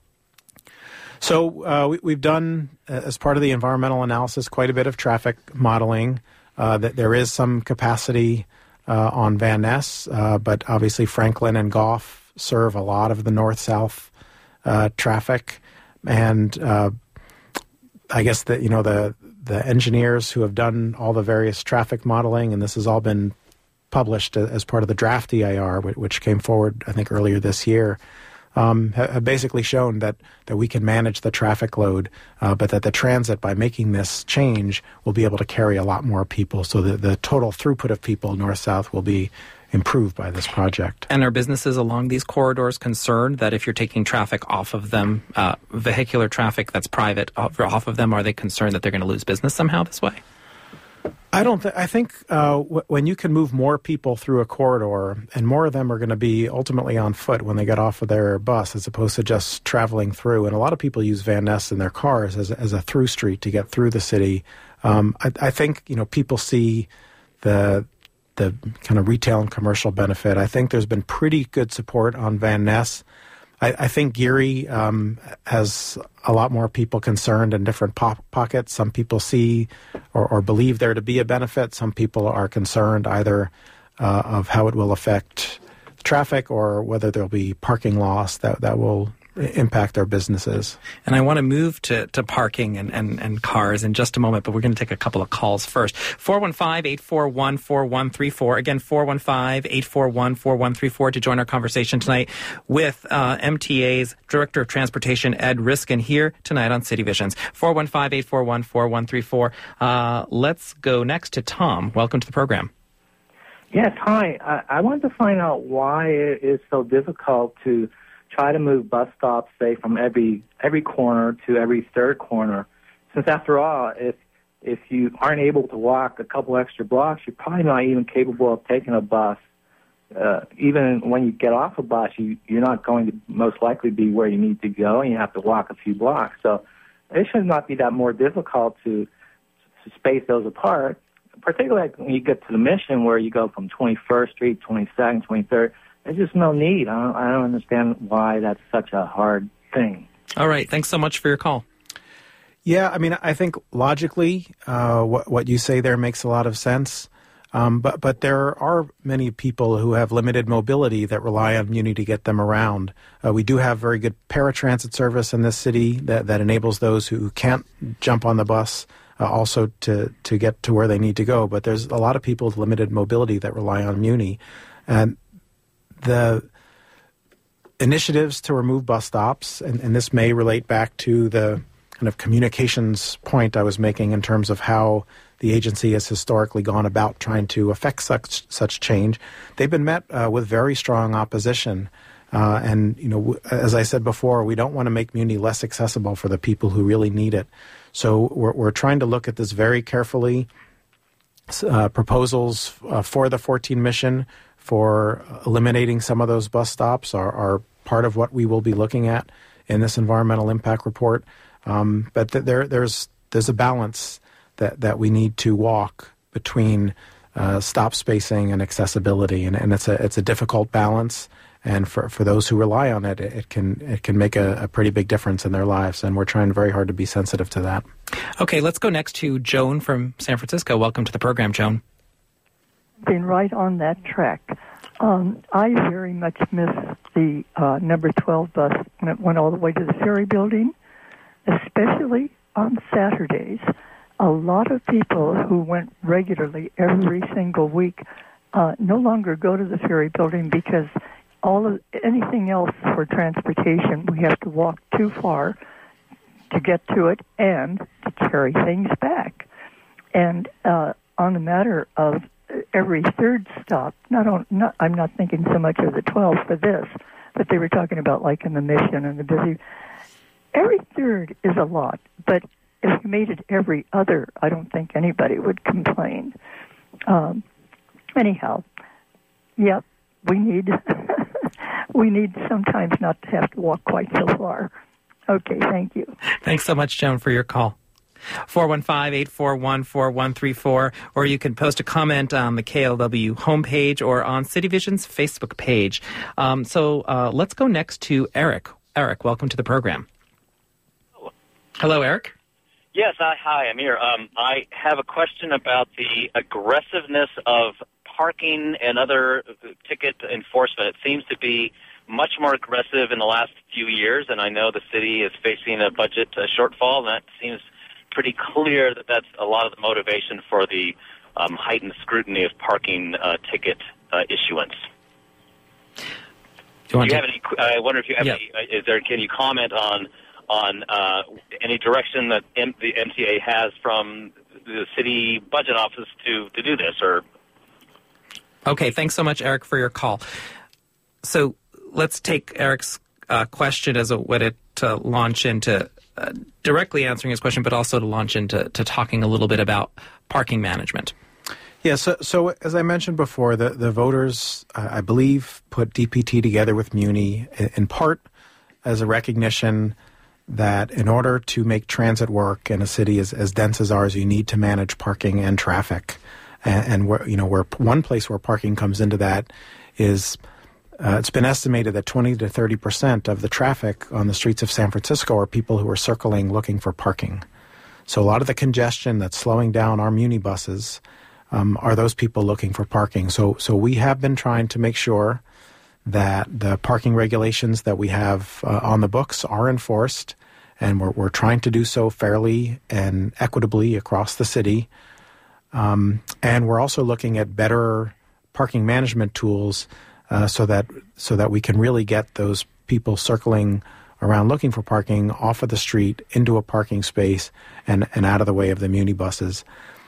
So uh, we, we've done, uh, as part of the environmental analysis, quite a bit of traffic modeling. Uh, that there is some capacity uh, on Van Ness, uh, but obviously Franklin and Gough serve a lot of the north-south uh, traffic. And uh, I guess that, you know, the the engineers who have done all the various traffic modeling, and this has all been published as part of the draft E I R, which came forward, I think, earlier this year, um, have basically shown that, that we can manage the traffic load, uh, but that the transit, by making this change, will be able to carry a lot more people. So the, the total throughput of people north-south will be improved by this project. And are businesses along these corridors concerned that if you're taking traffic off of them, uh, vehicular traffic that's private off, off of them, are they concerned that they're going to lose business somehow this way? I don't. Th- I think uh, w- when you can move more people through a corridor, and more of them are going to be ultimately on foot when they get off of their bus, as opposed to just traveling through. And a lot of people use Van Ness in their cars as as a through street to get through the city. Um, I, I think you know people see the the kind of retail and commercial benefit. I think there's been pretty good support on Van Ness. I, I think Geary um, has a lot more people concerned in different po- pockets. Some people see or, or believe there to be a benefit. Some people are concerned either uh, of how it will affect traffic or whether there'll be parking loss that, that will impact our businesses. And I want to move to, to parking and, and, and cars in just a moment, but we're going to take a couple of calls first. four one five, eight four one, four one three four. Again, four one five, eight four one, four one three four to join our conversation tonight with uh, M T A's Director of Transportation, Ed Riskin, here tonight on City Visions. four one five, eight four one, four one three four. Uh, let's go next to Tom. Welcome to the program. Yes, hi. I, I wanted to find out why it is so difficult to try to move bus stops, say, from every every corner to every third corner. Since after all, if if you aren't able to walk a couple extra blocks, you're probably not even capable of taking a bus. Uh, even when you get off a bus, you, you're not going to most likely be where you need to go, and you have to walk a few blocks. So it should not be that more difficult to, to space those apart, particularly when you get to the Mission, where you go from twenty-first Street, twenty-second, twenty-third. There's just no need. I don't, I don't understand why that's such a hard thing. All right. Thanks so much for your call. Yeah, I mean, I think logically uh, what, what you say there makes a lot of sense. Um, but, but there are many people who have limited mobility that rely on Muni to get them around. Uh, we do have very good paratransit service in this city that, that enables those who can't jump on the bus uh, also to, to get to where they need to go. But there's a lot of people with limited mobility that rely on Muni. And the initiatives to remove bus stops, and, and this may relate back to the kind of communications point I was making in terms of how the agency has historically gone about trying to affect such such change. They've been met uh, with very strong opposition. Uh, and, you know, w- as I said before, we don't want to make Muni less accessible for the people who really need it. So we're, we're trying to look at this very carefully. Uh, proposals uh, for the fourteen Mission for eliminating some of those bus stops are, are part of what we will be looking at in this environmental impact report. Um, but th- there, there's there's a balance that, that we need to walk between uh, stop spacing and accessibility, and, and it's a it's a difficult balance. And for, for those who rely on it, it, it can it can make a, a pretty big difference in their lives. And we're trying very hard to be sensitive to that. Okay, let's go next to Joan from San Francisco. Welcome to the program, Joan. Been right on that track. Um, I very much miss the uh, number twelve bus when it went all the way to the Ferry Building, especially on Saturdays. A lot of people who went regularly every single week uh, no longer go to the Ferry Building because all of anything else for transportation, we have to walk too far to get to it and to carry things back. And uh, on the matter of every third stop, not on, not, I'm not thinking so much of the twelve for this, but they were talking about like in the Mission and the busy. Every third is a lot, but if you made it every other, I don't think anybody would complain. Um, anyhow, yep, we need we need sometimes not to have to walk quite so far. Okay, thank you. Thanks so much, Joan, for your call. four one five, eight four one, four one three four, or you can post a comment on the K L W homepage or on City Vision's Facebook page. Um, so uh, let's go next to Eric. Eric, welcome to the program. Hello, Eric. Yes, I, hi, I'm here. Um, I have a question about the aggressiveness of parking and other ticket enforcement. It seems to be much more aggressive in the last few years, and I know the city is facing a budget uh, shortfall, and that seems pretty clear that that's a lot of the motivation for the um, heightened scrutiny of parking uh, ticket uh, issuance. Do you, Do you have any? I wonder if you have yeah. any. Is there? Can you comment on on uh, any direction that M- the M T A has from the city budget office to, to do this? Or okay, thanks so much, Eric, for your call. So let's take Eric's uh, question as a way to, to launch into uh, directly answering his question, but also to launch into to talking a little bit about parking management. Yeah, so, so as I mentioned before, the, the voters, uh, I believe, put D P T together with Muni in, in part as a recognition that in order to make transit work in a city as, as dense as ours, you need to manage parking and traffic. And, and where, you know, where one place where parking comes into that is uh, it's been estimated that twenty to thirty percent of the traffic on the streets of San Francisco are people who are circling looking for parking. So a lot of the congestion that's slowing down our Muni buses Um, are those people looking for parking. So so we have been trying to make sure that the parking regulations that we have uh, on the books are enforced, and we're, we're trying to do so fairly and equitably across the city. Um, and we're also looking at better parking management tools uh, so that so that we can really get those people circling around looking for parking off of the street into a parking space and, and out of the way of the Muni buses.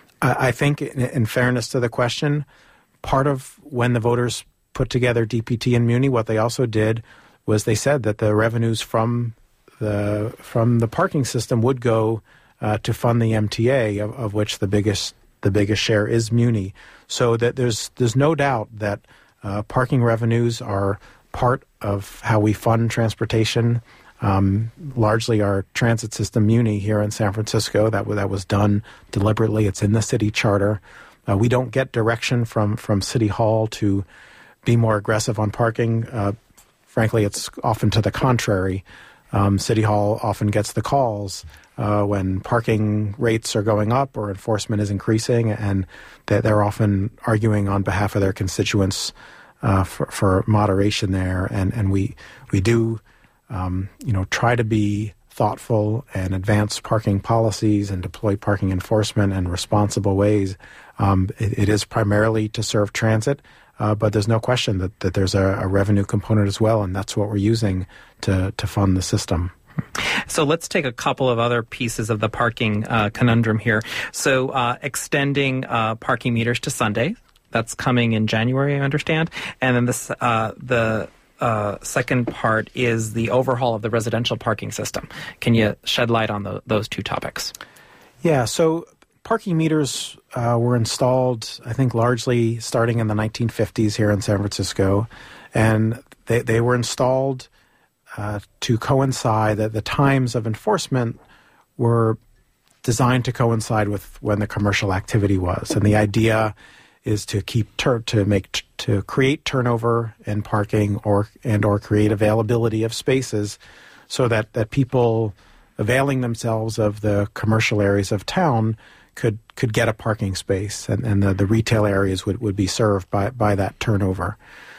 I think, in fairness to the question, part of when the voters put together D P T and Muni, what they also did was they said that the revenues from the from the parking system would go uh, to fund the M T A, of, of which the biggest the biggest share is Muni. So that there's there's no doubt that uh, parking revenues are part of how we fund transportation. Um, largely our transit system, Muni, here in San Francisco, that, that was done deliberately. It's in the city charter. Uh, we don't get direction from, from City Hall to be more aggressive on parking. Uh, frankly, it's often to the contrary. Um, City Hall often gets the calls uh, when parking rates are going up or enforcement is increasing, and they're, they're often arguing on behalf of their constituents uh, for, for moderation there. And, and we we do... Um, you know, try to be thoughtful and advance parking policies and deploy parking enforcement in responsible ways. Um, it, it is primarily to serve transit, uh, but there's no question that, that there's a, a revenue component as well, and that's what we're using to, to fund the system. So let's take a couple of other pieces of the parking uh, conundrum here. So uh, extending uh, parking meters to Sunday, that's coming in January, I understand, and then this uh, the Uh, second part is the overhaul of the residential parking system. Can you shed light on the, those two topics? Yeah, so parking meters uh, were installed, I think, largely starting in the nineteen fifties here in San Francisco, and they, they were installed uh, to coincide that the times of enforcement were designed to coincide with when the commercial activity was, and the idea is to keep tur- to make t- to create turnover in parking or and or create availability of spaces so that, that people availing themselves of the commercial areas of town could could get a parking space, and, and the, the retail areas would, would be served by, by that turnover.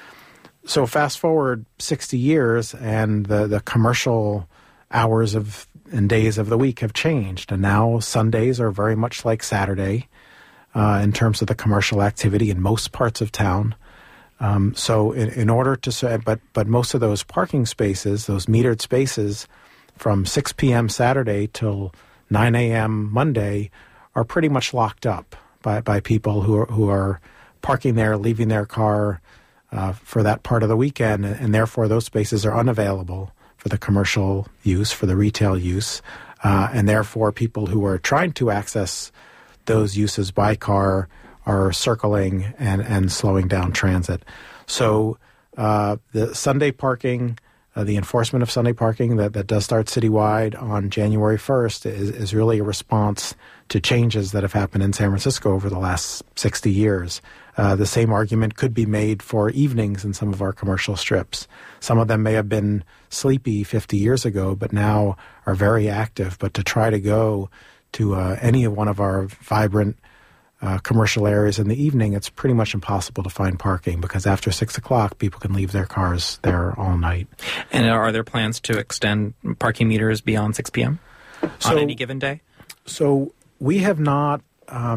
So fast forward sixty years and the, the commercial hours of and days of the week have changed, and now Sundays are very much like Saturday. Uh, in terms of the commercial activity in most parts of town. Um, so in, in order to, but but most of those parking spaces, those metered spaces from six p.m. Saturday till nine a.m. Monday are pretty much locked up by, by people who are, who are parking there, leaving their car uh, for that part of the weekend, and, and therefore those spaces are unavailable for the commercial use, for the retail use, uh, and therefore people who are trying to access those uses by car are circling and, and slowing down transit. So uh, the Sunday parking, uh, the enforcement of Sunday parking that, that does start citywide on January first is, is really a response to changes that have happened in San Francisco over the last sixty years. Uh, the same argument could be made for evenings in some of our commercial strips. Some of them may have been sleepy fifty years ago, but now are very active. But to try to go to uh, any of one of our vibrant uh, commercial areas in the evening, it's pretty much impossible to find parking because after six o'clock, people can leave their cars there all night. And are there plans to extend parking meters beyond six p.m. So, on any given day? So we have not um,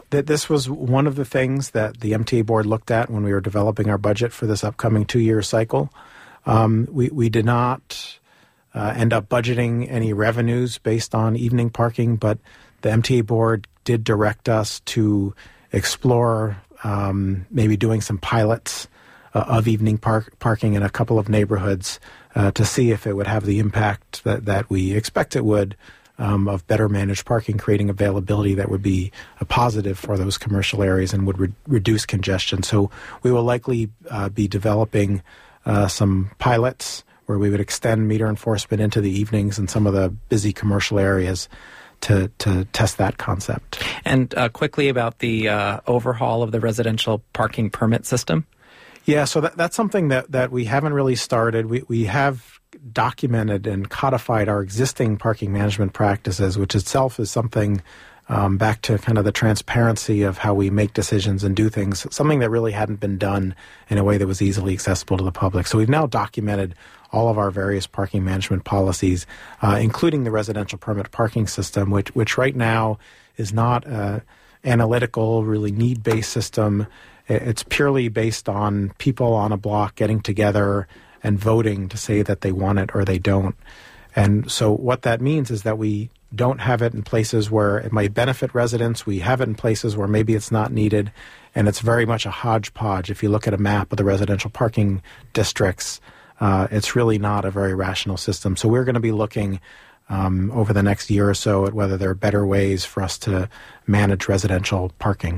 that this was one of the things that the M T A board looked at when we were developing our budget for this upcoming two-year cycle. Um, we, we did not uh, end up budgeting any revenues based on evening parking, but the M T A board did direct us to explore um, maybe doing some pilots uh, of evening park, parking in a couple of neighborhoods uh, to see if it would have the impact that, that we expect it would, um, of better managed parking, creating availability that would be a positive for those commercial areas and would re- reduce congestion. So we will likely uh, be developing uh, some pilots where we would extend meter enforcement into the evenings in some of the busy commercial areas to, to test that concept. And uh, quickly about the uh, overhaul of the residential parking permit system. Yeah, so that, that's something that, that we haven't really started. We we have documented and codified our existing parking management practices, which itself is something um, back to kind of the transparency of how we make decisions and do things, something that really hadn't been done in a way that was easily accessible to the public. So we've now documented all of our various parking management policies, uh, including the residential permit parking system, which which right now is not an analytical, really need-based system. It's purely based on people on a block getting together and voting to say that they want it or they don't. And so what that means is that we don't have it in places where it might benefit residents. We have it in places where maybe it's not needed. And it's very much a hodgepodge. If you look at a map of the residential parking districts, uh, it's really not a very rational system. So we're going to be looking um, over the next year or so at whether there are better ways for us to manage residential parking.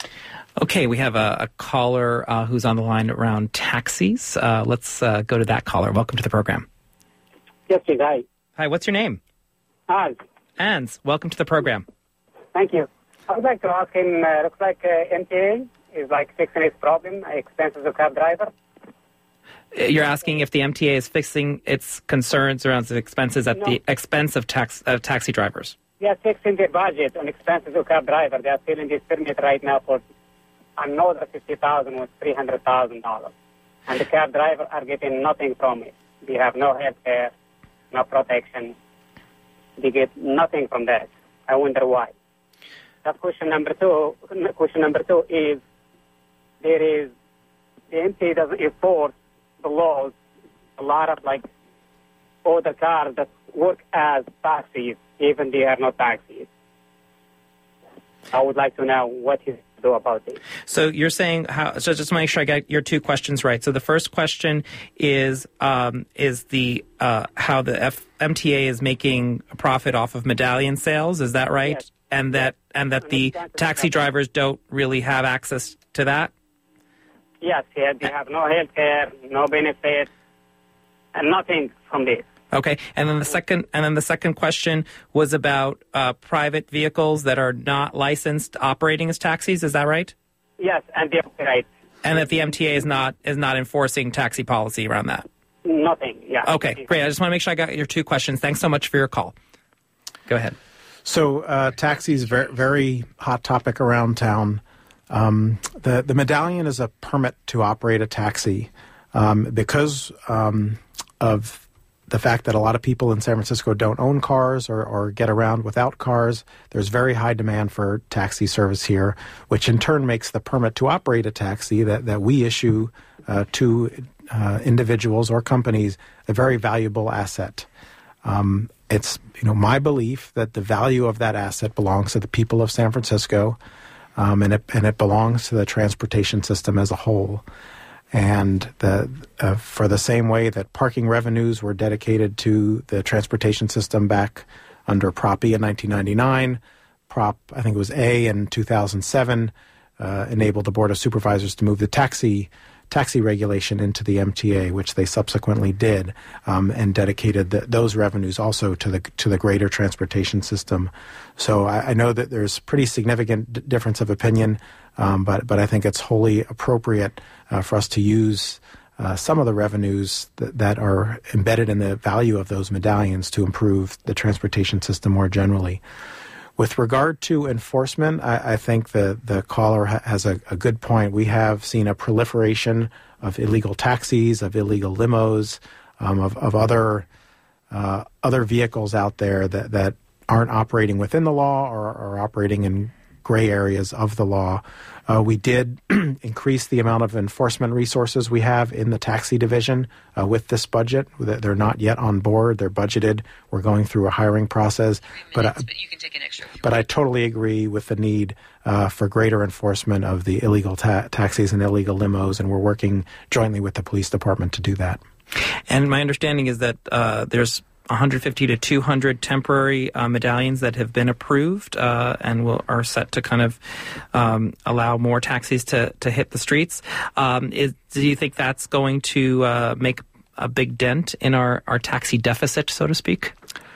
Okay, we have a, a caller uh, who's on the line around taxis. Uh, let's uh, go to that caller. Welcome to the program. Yes, hi. Hi, what's your name? Hans. Hans, welcome to the program. Thank you. I would like to ask him, uh, looks like uh, M T A is like fixing his problem, expenses of cab driver. You're asking if the M T A is fixing its concerns around the expenses at no. the expense of tax of taxi drivers? They are fixing their budget on expenses of cab driver. They are filling this permit right now for another fifty thousand dollars with three hundred thousand dollars. And the cab driver are getting nothing from it. They have no health care, no protection. They get nothing from that. I wonder why. That's question number two. Question number two is, there is, the M T A doesn't enforce the laws. A lot of, like, other cars that work as taxis, even they are not taxis. I would like to know what is do about it. So you're saying how? So just to make sure I get your two questions right. So the first question is um, is the uh, how the F- M T A is making a profit off of medallion sales. Is that right? Yes. And that and that the taxi drivers don't really have access to that. Yes, yeah, they have no health care, no benefits, and nothing from this. Okay, and then the second, and then the second question was about uh, private vehicles that are not licensed operating as taxis. Is that right? Yes, and they operate. And that the M T A is not is not enforcing taxi policy around that. Nothing. Yeah. Okay, great. I just want to make sure I got your two questions. Thanks so much for your call. Go ahead. So uh, taxis, very very hot topic around town. Um, the the medallion is a permit to operate a taxi um, because um, of the fact that a lot of people in San Francisco don't own cars or, or get around without cars. There's very high demand for taxi service here, which in turn makes the permit to operate a taxi that, that we issue uh, to uh, individuals or companies a very valuable asset. Um, it's you know my belief that the value of that asset belongs to the people of San Francisco, um, and it and it belongs to the transportation system as a whole. And the, uh, for the same way that parking revenues were dedicated to the transportation system back under Prop E in nineteen ninety-nine, Prop, I think it was A in two thousand seven, uh, enabled the Board of Supervisors to move the taxi taxi regulation into the M T A, which they subsequently did, um, and dedicated the, those revenues also to the to the greater transportation system. So I, I know that there's pretty significant d- difference of opinion, um, but but I think it's wholly appropriate uh, for us to use uh, some of the revenues th- that are embedded in the value of those medallions to improve the transportation system more generally. With regard to enforcement, I, I think the, the caller ha- has a, a good point. We have seen a proliferation of illegal taxis, of illegal limos, um, of, of other uh, other vehicles out there that, that aren't operating within the law or are operating in gray areas of the law. Uh, we did increase the amount of enforcement resources we have in the taxi division uh, with this budget. They're not yet on board. They're budgeted. We're going through a hiring process. Minutes, but, I, but you can take an extra. But I totally agree with the need uh, for greater enforcement of the illegal ta- taxis and illegal limos, and we're working jointly with the police department to do that. And my understanding is that uh, there's one hundred fifty to two hundred temporary uh, medallions that have been approved uh, and will, are set to kind of um, allow more taxis to, to hit the streets. Um, is, do you think that's going to uh, make a big dent in our, our taxi deficit, so to speak?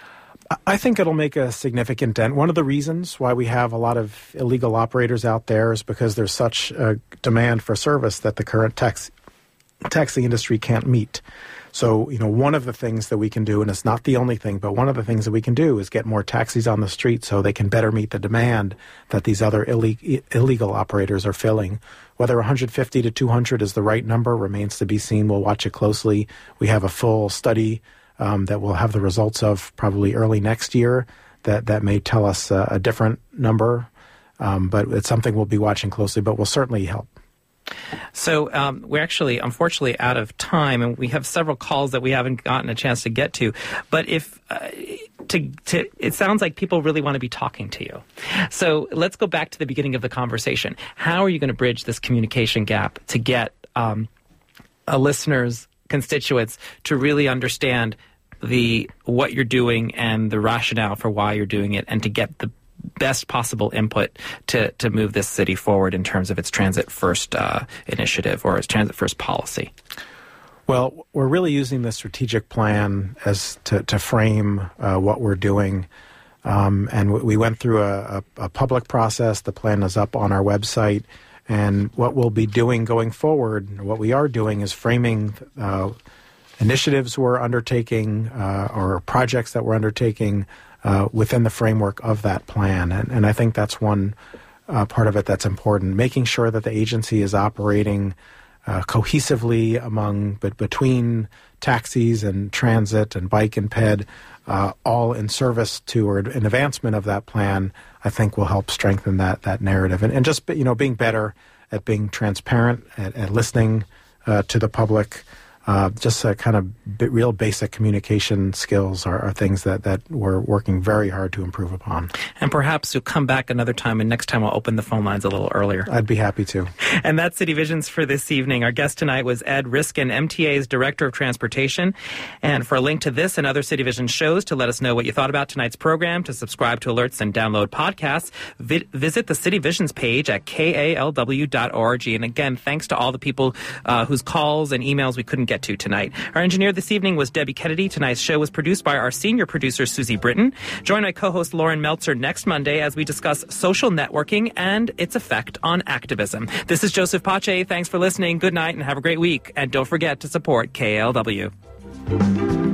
I think it'll make a significant dent. One of the reasons why we have a lot of illegal operators out there is because there's such a demand for service that the current tax, taxi industry can't meet. So, you know, one of the things that we can do, and it's not the only thing, but one of the things that we can do is get more taxis on the street so they can better meet the demand that these other ille- illegal operators are filling. Whether one hundred fifty to two hundred is the right number remains to be seen. We'll watch it closely. We have a full study um, that we'll have the results of probably early next year that, that may tell us uh, a different number, um, but it's something we'll be watching closely, but will certainly help. So um, we're actually, unfortunately, out of time, and we have several calls that we haven't gotten a chance to get to. But if uh, to, to, it sounds like people really want to be talking to you. So let's go back to the beginning of the conversation. How are you going to bridge this communication gap to get um, a listener's constituents to really understand the what you're doing and the rationale for why you're doing it, and to get the best possible input to, to move this city forward in terms of its transit first uh, initiative or its transit first policy? Well, we're really using the strategic plan as to, to frame uh, what we're doing. Um, and w- we went through a, a, a public process. The plan is up on our website. And what we'll be doing going forward, what we are doing is framing uh, initiatives we're undertaking uh, or projects that we're undertaking Uh, within the framework of that plan. And, and I think that's one uh, part of it that's important, making sure that the agency is operating uh, cohesively among, but between taxis and transit and bike and ped, uh, all in service to or in advancement of that plan, I think will help strengthen that that narrative. And, and just, you know, being better at being transparent, at, at listening uh, to the public. Uh, just a kind of b- real basic communication skills are, are things that, that we're working very hard to improve upon. And perhaps you'll come back another time, and next time I'll open the phone lines a little earlier. I'd be happy to. And that's City Visions for this evening. Our guest tonight was Ed Riskin, M T A's Director of Transportation. And for a link to this and other City Vision shows, to let us know what you thought about tonight's program, to subscribe to alerts and download podcasts, vi- visit the City Visions page at K A L W dot org. And again, thanks to all the people uh, whose calls and emails we couldn't get to tonight. Our engineer this evening was Debbie Kennedy. Tonight's show was produced by our senior producer, Susie Britton. Join my co-host Lauren Meltzer next Monday as we discuss social networking and its effect on activism. This is Joseph Pache. Thanks for listening. Good night and have a great week. And don't forget to support K A L W.